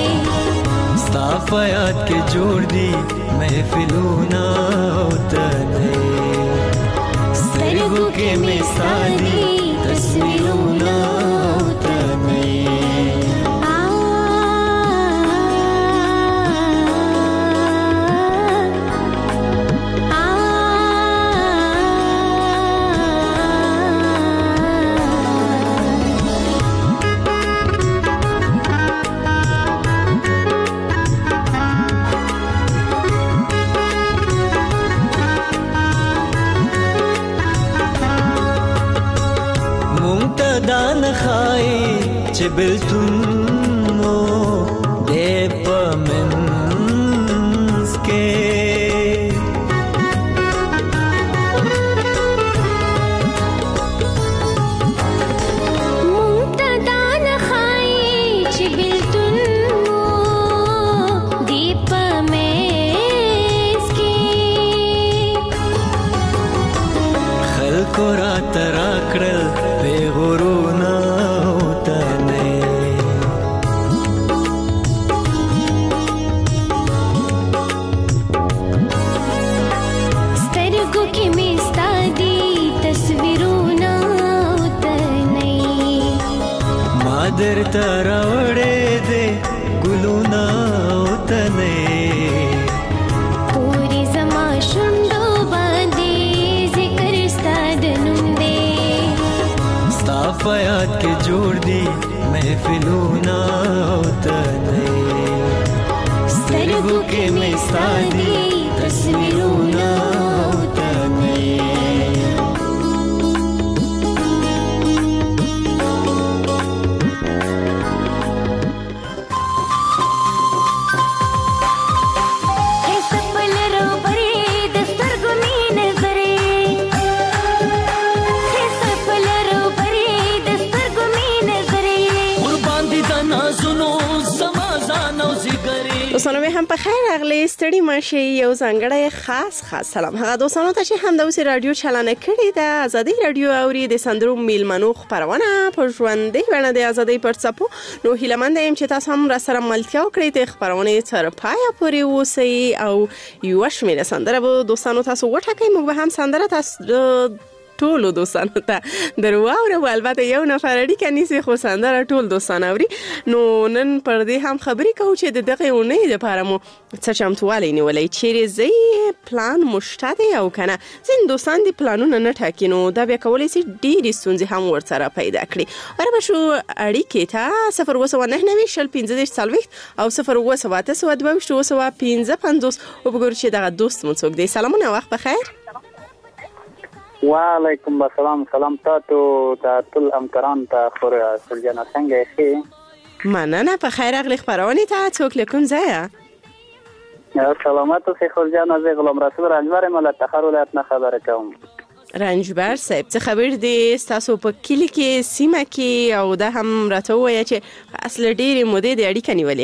फयाद के जोड़ दी महफिलूना उतरने स्तरगु के मिसाली तस्वीरूना उतरने दान खाई चिबिलतुन मो दे पमन्स के मुंगता दान खाई चिबिलतुन मो दे पमन्स के खल्को रात राकड़ल बेगुरूना उतरने स्तरगु की मिस्ता दी तस्वीरूना उतरने मादर तरवड़े दे गुलूना उतरने पूरी जमा शुंडो बांधे जिक्र स्तादनुम दे फयाद के जोड़ दी महफिलूना उतरने स्तरगु के मिसाली तस्वीरूना उतरने دوستانو هم په خیر اغلی ستړي ماشي یو ځانګړی خاص خاص سلام هغه دوستانو ته چې هم د اوسې رادیو چلانه کړې ده ازادي رادیو اوري د سندرو میلمنو خبرونه په ژوندۍ بڼه د ازادي پر څپو نو هیلمند یم چې تاسو هم را سره ملتیا وکړئ د خبرونه تر پایه پورې اوسئ او یو شمېره سندره به دوستانو تاسو وټاکئ موږ به هم سندره تاسو ټول دوستانو ته درواوره البته یو نفر اړیکه نیسي خو سندره ټول دوستان اوري نو نن پر دې هم خبرې کوو چې د دغه اونۍ لپاره مو څه چمتووالی نیولی چیرې ځئ پلان مو شته دی او که نه ځینې دوستان دې پلانونه نه ټاکي نو دا بیا کولی شي ډېرې ستونزې هم ورسره پیدا کړي وربه شو اړیکې ته صفر اووه سوه نهه نوي شل پنځه دېرش څلوېښت او صفر اووه سوه اته سوه دوه ویشت اووه سوه پنځه پنځوس وبګورو چې دغه دوست مو څوک دی سلامونه وخت بخیر وعلیکم السلام سلام تاسو ته ټول همکاران ته خور سرجانه څنګه یې مننه په خیر اغلی خبرونه ته څوک لیکم ځای سلامات اوسئ خور جان زه غلام رسول رنجبر ملت تخر ولایت نه خبره کوم رنجبر صاحب څه خبر دی تاسو په کلی کې سیمه کې او دا هم راته وایي چې اصل ډېرې مودې د اړیکه نیولې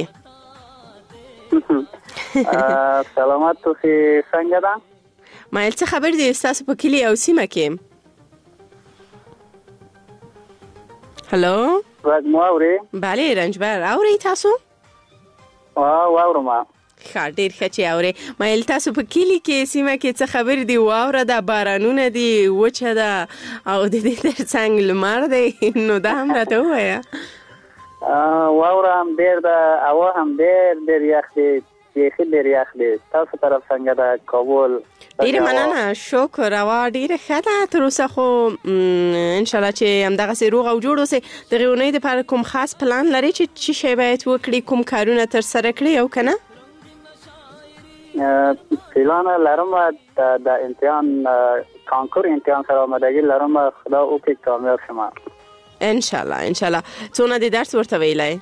سلامات اوسئ څنګه ده مایل څه خبر دی تاسو په کلی او سیمه کې هلو غږ مو اورئ بله رنجبر اورئ تاسو واورم ښه ډېر ښه چې اورئ مایل تاسو په کلي کې سیمه کې څه خبر دي واوره ده بارانونه دي وچه ده او د دې ترڅنګ لمر دی نو دا هم راته ووایه واوره هم ډېر ده هوا هم ډېر ډېر یخ دی بیخي ډېر یخ دی تاسو طرف څنګه ده کابل ډېره مننه شکر هوا ډېره ښه ده تر اوسه خو انشاءالله چې همدغسې روغ او جوړ اوسئ دغې اونۍ دپاره کوم خاص پلان لرئ چې څه شی باید وکړي کوم کارونه ترسره کړي او که نه پلان لرم د امتحان کانکور امتحان سره آمادگی لرم خدا وکړي کامیاب شم انشاءالله انشاءالله څونه دې درس ورته ویلی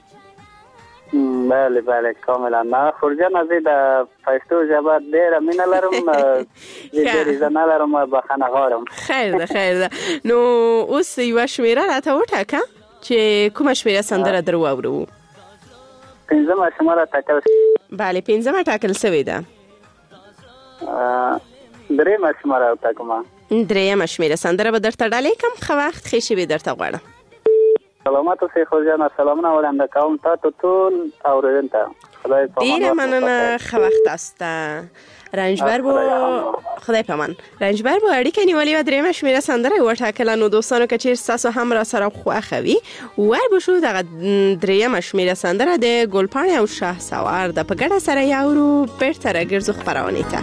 بله بله کاملا نه خورجان از د پښتو ژبه ډېره مینه لرم ډېر زه نه لرم بخښنه غواړم خیر ده خیر ده نو اوس یوه شمېره راته وټاکه چې کومه شمېره سندره در واورو پنځمه شمېره ټاکل بله پنځمه ټاکل شوې ده درېیمه شمېره وټاکمه درېیمه شمېره سندره به درته ډالۍ کړم ښه وخت ښې شېبې درته غواړم سلامات اوسئ خورجانه سلامونه وړاندې کوم تاسو ټول اورېدونکو ته خدای په امان ډېره مننه ښه وخت تاسو ته رنجبر بو خدای په امان رنجبر بو اړیکه نیولې وه درېیمه شمېره سندره یې وټاکله نو دوستانو که چېرې ستاسو هم را سره خوښه وي ور به شو دغه درېیمه شمېره سندره د ګلپاڼې او شهسوار ده په ګډه سره یې اورو بېرته راګرځو خپرونې ته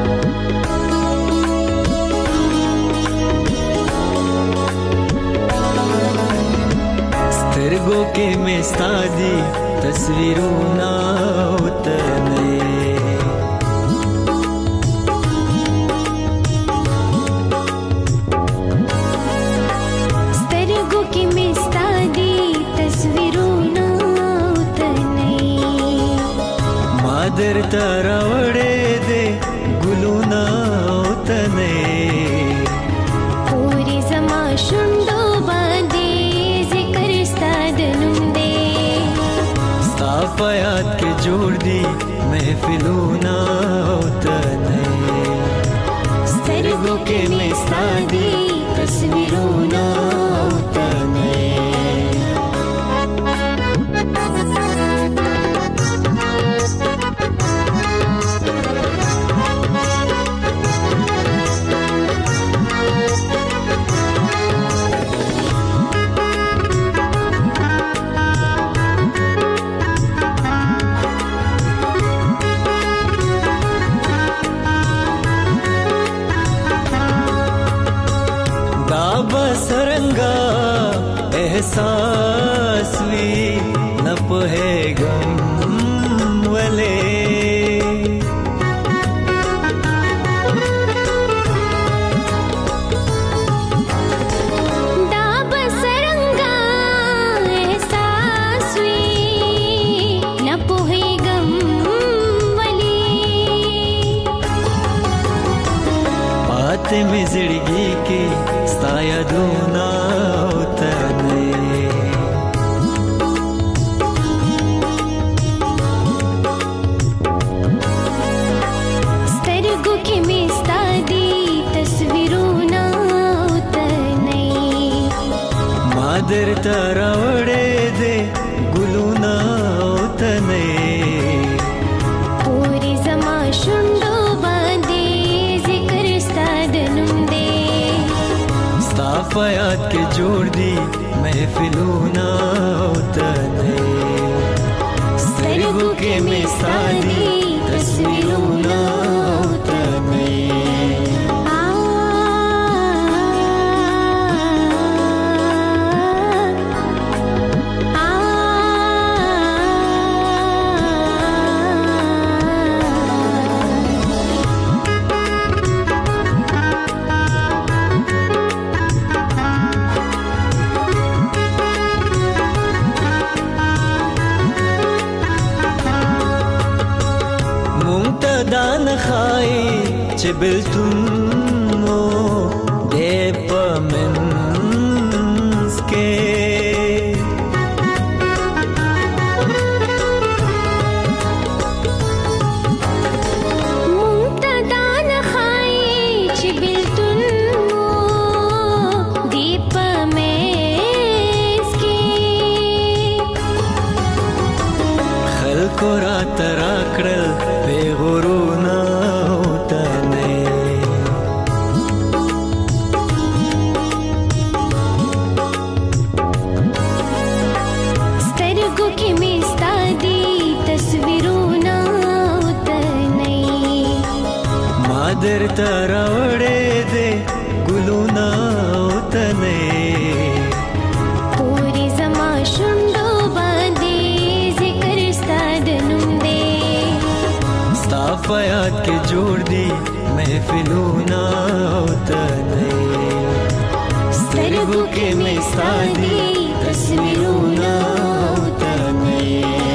سترګو کې مې ستا دي تصویرونه وتنې سترګو کې مې ستا دي تصویرونه وتنې ما درته راوړې دي ګلونه وتنې پورې زما شونډو په یاد کې جوړ دي محفلونه وتنې سترګو کې مې ستا دي تصویرونه وتنې سرنگا احساس وی نہ پوهیږم ولې دا بسرنگا احساس وی نہ پوهیږم ولې پاتې مې زړګي کې ستا یادونه وتنې سترګو کې مې ستا دي تصویرونه وتنې ما درته راوړې دي ګلونه وتنې پورې زما شونډو باندې ذکر ستا د نوم دی په یاد کې جوړ دي محفلونه وتنې سترګو کې مې ستا دي تصویرونه وتنې چې بلتون مو درته راوړې دې ګلونه او تنې پوری زما شونډو باندې ذکر ستا د نوم دی ستا په یاد کې جوړ دي محفلونه او تنې سترګو کې مې ستا دي تصویرونه او تنې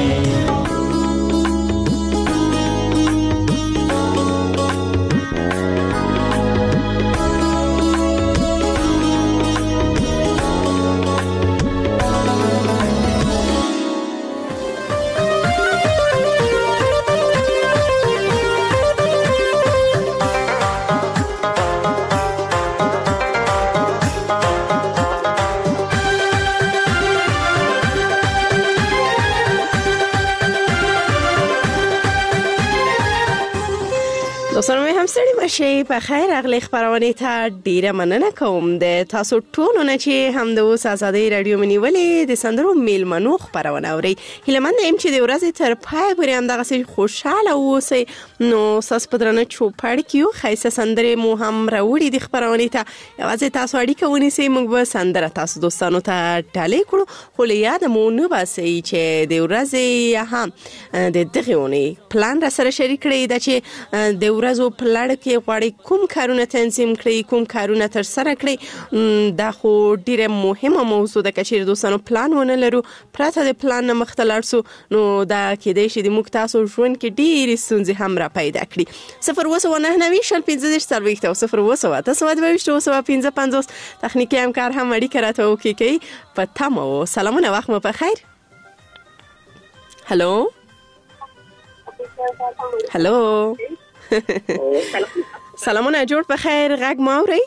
دوستانو مې هم ستړي مشي په خیر اغلی خبرونه ته ډیره مننه کوم د تاسو ټولو نه چې هم د اوس ازادي رادیو منیولې د سندرو میلمنو خبرونه اوري هیلمن ایم چې د ورځې تر پای پورې هم دغه خوشاله اوسئ نو ساس پدرنه چوپړ کیو خیسه سندرې مو هم راوړي د خبرونه ته یوازې تاسو اړیکه ونیسئ موږ به سندره تاسو دوستانو ته ډالې کړو خو له یاد مو نه باسي چې د ورځې هم د دغه ونی پلان را سره شریک کړئ د چې د ورځو په لړ کې غواړي کوم کارونه تنظیم کړئ کوم کارونه تر سره کړئ دا خو ډیره مهمه موضوع ده چې دوستانو پلان ونه لرو پرته د پلان نه مخته لاړ سو نو دا کېدای شي د موږ تاسو ژوند کې ډیرې ستونزې هم را پیدا کړي صفر اووه سوه نهه نوي شل پنځه دېرش څلوېښت او صفر اووه سوه اته سوه دوه ویشت اووه سوه پنځه پنځوس تخنیکي همکار هم اړیکه راته وکړي کوي په تمه و سلامونه وخت مو په خیر هلو هلو سلامونه جوړ په خیر غږ ما اورئ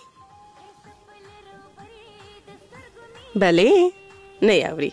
بله نه اوري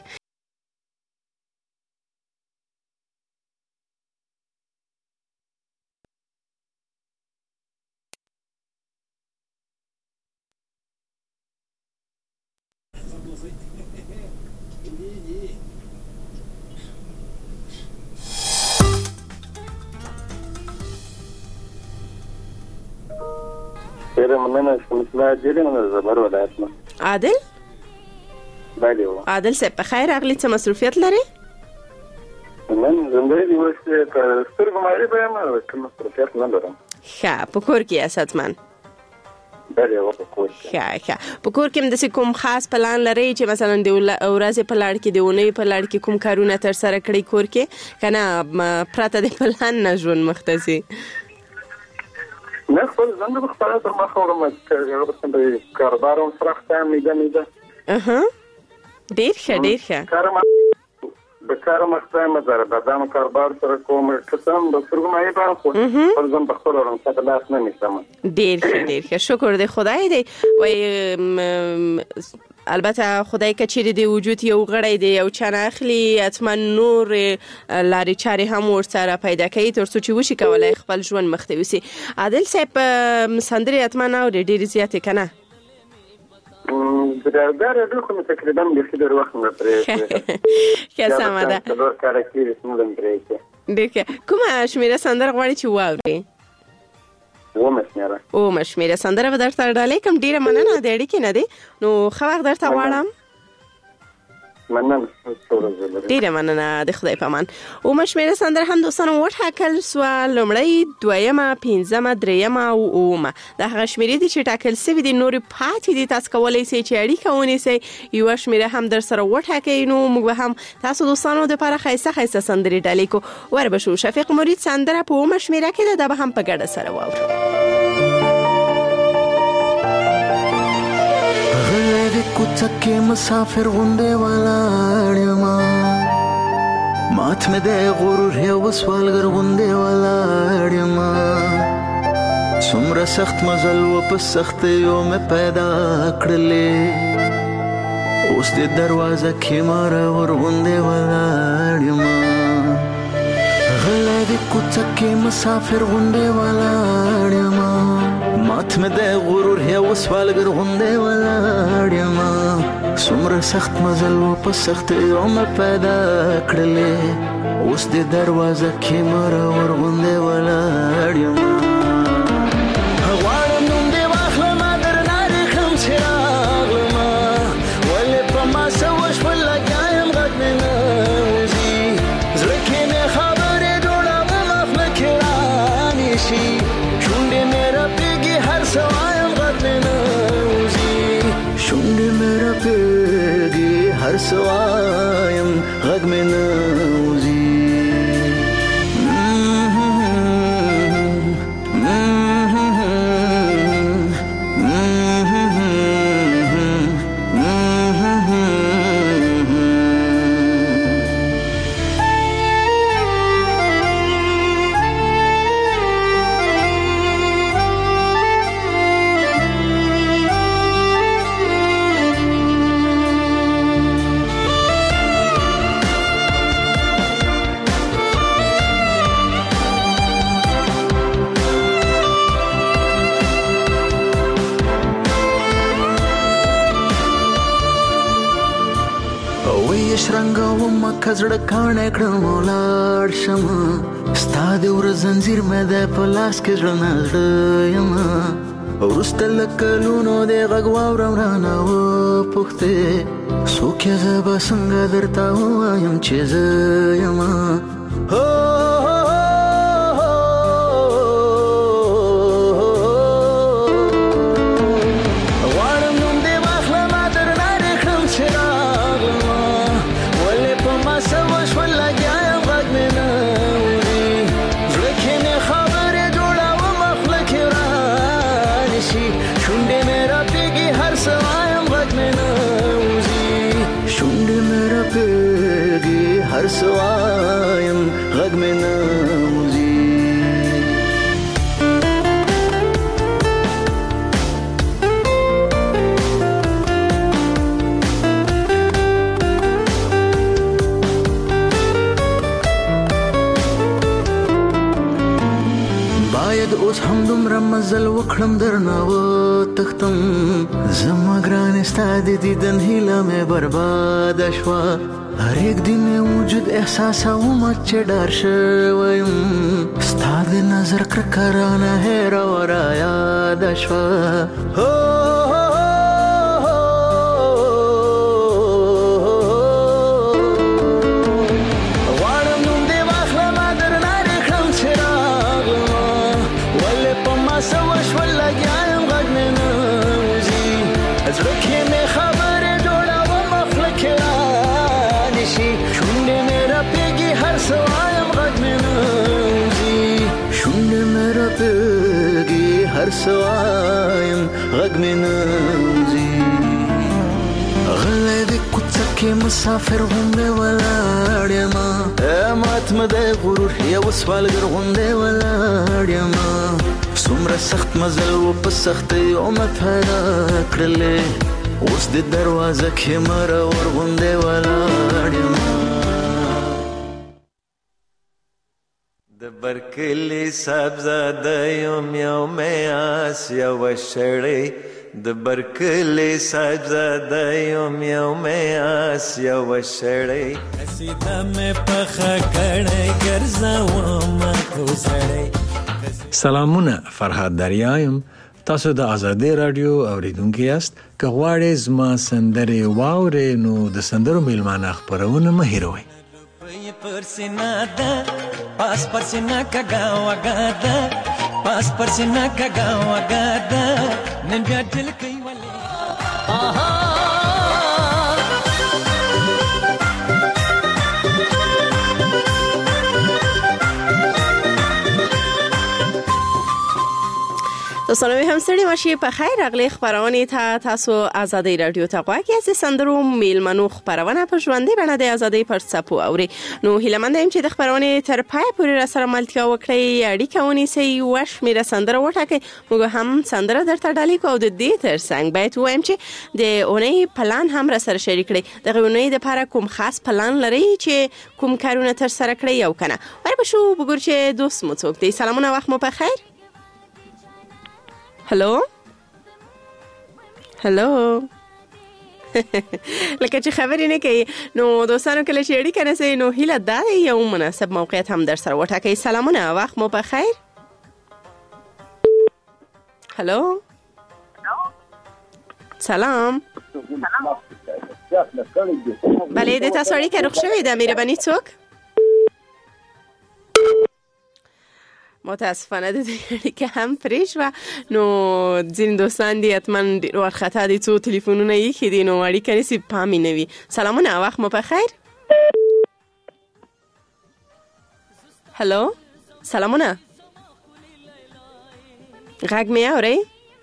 ډیره مننه شمسلا جیرین د زبر ولایت نه عادل بله و عادل صاحب په خیر اغلی څه مصروفیت لري نن زنده دی ورسته سترګو مې به ما کوم مصروفیت نه لرم ښه په کور کې اساتمن بله و په کور کې ښه ښه په کور کې د کوم خاص پلان لري چې مثلا د ورځې په لړ کې د ونې په لړ کې کوم کارونه تر سره کړی کور کې کنه پراته د پلان نه ژوند مختصي نه خپل ځان د خپل تر مخه ورم چې کاروبار او فرخته میده میده اها ډیر ښه ډیر ښه کارم به کارم مخته مزره بدام کاروبار سره کوم قسم د سترګو مې په خو پر ځم په خپل ورم څه لاس نه میسم ډیر ښه ډیر ښه شکر دې خدای دې وای البته خدای کچېری دی وجود یو غړی دی یو چانه اخلي اتمن نور لاري چاري هم ورسره پیدا کوي تر څو چې وشي کولای خپل ژوند مخته وسی عادل صاحب سندري اتمن او ډېر زیات کنه درګر د کوم تقریبا د خبر وخت نه پرې که سم ده څلور کال کې رسمول پرې ډېر کومه شمیره سندر غواړي چې واوري و مشمیره او مشمیره سندره به درته ډالې کوم ډیره مننه د اړیکې نه دی نو ښه وخت درته غواړم مننه ډیره مننه د خدای په امان او مشمیره سندره هم دوستانو وټاکل سو لومړی دویمه پنځمه دریمه او اومه د هغه شمیرې دي چې ټاکل سوي دي نور پاتې دي تاسو کولای شئ چې اړیکه ونیسئ یو شمیره هم در سره وټاکئ نو موږ هم تاسو دوستانو د لپاره خیسه خیسه سندري ډالې کو وربشو شفیق مرید سندره په اومه شمیره کې ده به هم په ګډه سره واورو کوڅه مسافر غونډه ولاړما مات مې د غرور یو سوالګر غونډه ولاړما څومره سخت مزل و په سخت یو مې پیدا کړلې اوس د دروازه کې مار ور غونډه ولاړما غلې د کوڅه مسافر غونډه ولاړما مات مې د غرور یو سوالګر غونډه ولاړما څومره سخت مزل و په سخت یو مې پیدا کړلې اوس د دروازه کې مار ور غونډه ولاړما نشي شونډې مې رپېږي هر څه وایم غږ مې نه وځي شونډې مې رپېږي هر څه وایم غږ مې نه وځي کزړه کانه کړم ولاړ شم ستا د ور زنجیر مې د پلاس کې ځړ نظر یم ورسته لکلونو د غږ واورم رانه و پخته څوک یې زبا څنګه درته وایم چې زه یم هو هر سوایم غږ مې نه وځي باید اوس هم دومره مزل وکړم درنه وتښتم زما ګرانې ستا د دیدن هیله مې برباده شوه هر یک دن وجود احساسوم چې ډار شویم ستا د نظر کرکرانه هېره ورا یاده شوه غواړم نوم دې واخلمه درنه دې کړم چې راغلمه ولې په ما څه وشول لګیا یم غږ مې نه وځي زړه کې مې خبرې جوړوم خوله کې شونډې مې رپېږي هر څه وایم غږ مې نه وځي شونډې مې رپېږي هر څه وایم غږ مې نه وځي غلی د کوڅه کې مسافر غوندې ولاړ یمه مات مې دی غرور یو سوالګر غوندې ولاړ یمه څومره سخت مزل و په سختۍ مې پیدا کړلې اوس د دروازه کې مرور غوندې ولاړ یم د برکلي صاحبزاده یم یو مې آس یوه شړۍ د برکلي صاحبزاده یم یو مې آس یوه شړۍ قصیده مې پخه کړی ګرځومه کوسړۍ سلامونه فرهاد دریا یم تاسو د ازادي رادیو اوریدونکو یاست که غواړئ زما سندرې واورئ نو د سندرو میلمانه خپرونه مه هېروئ پرسینا ده پاس پرسینا کګا وګا ده پاس پرسینا کګا وګا ده نن بیا دل کوي ولې آها دوستانو هم ستړي ماشي په خیر راغلي خبرونه ته تاسو ازادي رادیو ته غواړئ چې سندرو میلمنو خبرونه په ژوندۍ بڼه د ازادي پر څپو اوري نو هیلمند یم چې د خبرونه تر پای پورې را سره ملتیا وکړي اړیکه ونیسي وش میره سندره وټاکي موږ هم سندره درته ډالۍ کوو د دې ترڅنګ باید وایم چې د اونۍ پلان هم را سره شریک کړئ د اونۍ د لپاره کوم خاص پلان لري چې کوم کارونه تر سره کړئ او کنه ورپه شو وګور چې دوست مو څوک دی سلامونه وخت مو په خیر هلو هلو لکه چې خبرې نه کوي نو دوستانو کله چې اړیکه نسي نو هیله دا یو مناسب موقعیت هم در سره وټاکئ سلامونه وخت مو په خیر هلو سلام بله د تاسو اړیکه روغ شوې ده مهرباني څوک متاسفانه د دې اړیکه هم پرې شوه. نو ځینې دوستان دي حتما ډېر وارخطا دي، څو تلیفونونه یې ایښي دي، نو اړیکه نیسي، پام یې نه وي. سلامونه، وخت مو په خیر. هلو، سلامونه، غږ مې اورئ؟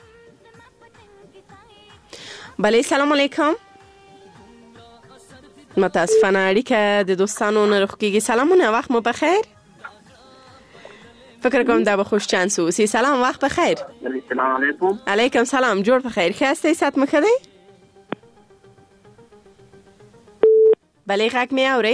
بله، سلام علیکم. متاسفانه اړیکه د دوستانو نه رخ کېږي. سلامونه، وخت مو په خیر. فکر کوم دا به خوش چانس اوسي. سلام، وخت په خیر. السلام علیکم. علیکم سلام، جوړ په خیر. ښه هستئ؟ صحت مو ښه دی؟ بله، غږ مې اورئ؟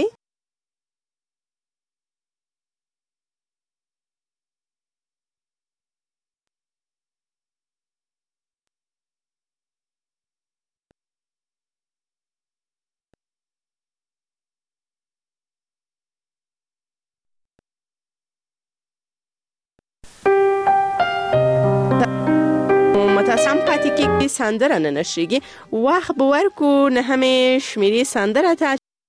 متاسم پاتې کېږي، سندره نه نشریږي. وخت به ورکو نهمې شمیرې سندره ته.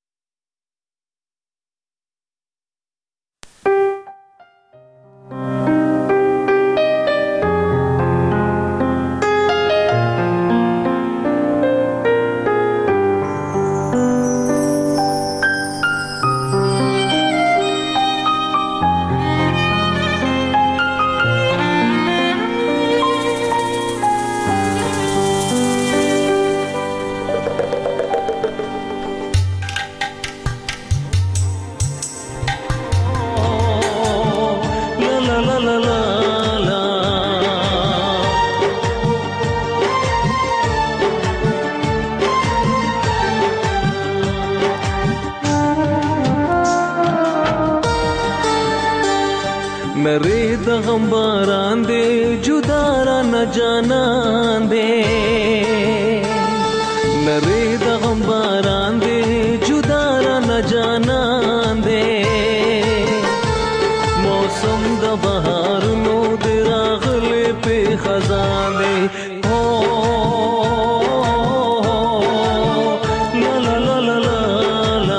नरे द गम बारान दे जुदारा न जानन दे, नरे द गम बारान दे जुदारा न जानन दे. मौसम द बहार नो दे रागले पे खजान दे. हो ला ला ला ला ला ला.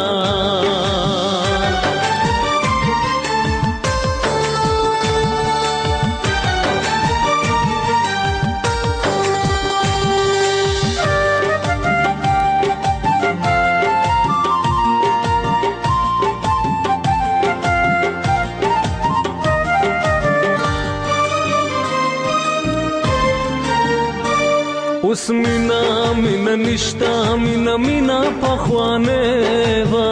उस मीना मीना निष्ठा मीना मीना पखवाने वा.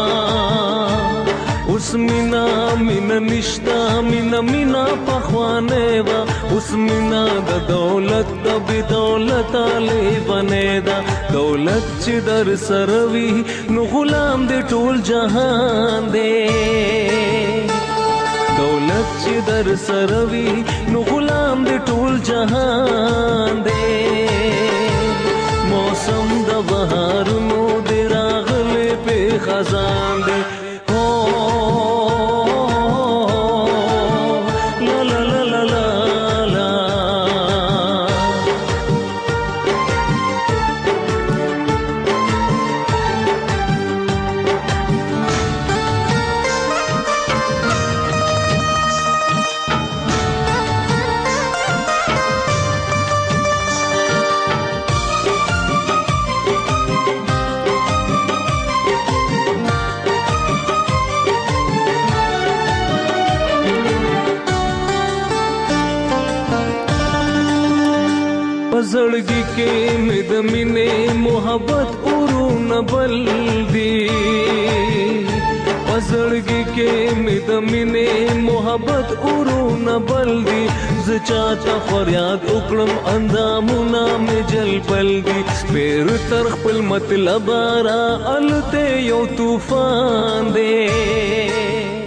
उस मीना मीना निष्ठा मीना मीना पखवाने वा. उस मीना द दौलत द बिदौलत आले बने दा. दौलत चिदर सरवी नु गुलाम दे टोल जहान दे. दौलत चिदर सरवी नु गुलाम दे टोल जहान दे. मौसम द बहार नो दे रागले पे खजान दे. हो ला ला ला ला ला ला. زړګي کې مې د مینې محبت اورونه بل دي. زړګي کې مې د مینې محبت اورونه بل دي. زه چاته فریاد وکړم اندامونه مې جل بل دي. پیر تر خپل مطلب را الته یو طوفان دی.